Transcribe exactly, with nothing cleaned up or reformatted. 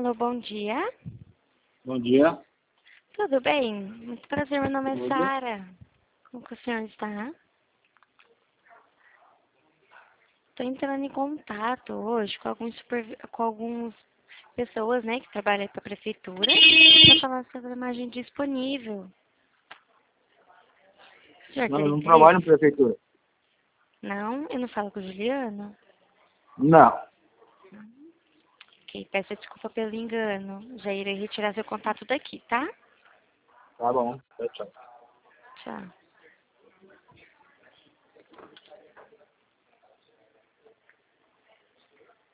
Alô, bom dia. Bom dia. Tudo bem? Muito prazer, meu nome é Tudo. Sara. Como que o senhor está? Estou entrando em contato hoje com alguns, supervi- com algumas pessoas, né, que trabalham para a prefeitura para falar sobre a imagem disponível. O senhor Não, teria eu não trabalho na interesse? prefeitura. Não? Eu não falo com o Juliano? Não. Ok, peço desculpa pelo engano. Já irei retirar seu contato daqui, tá? Tá bom. Tchau, tchau. Tchau.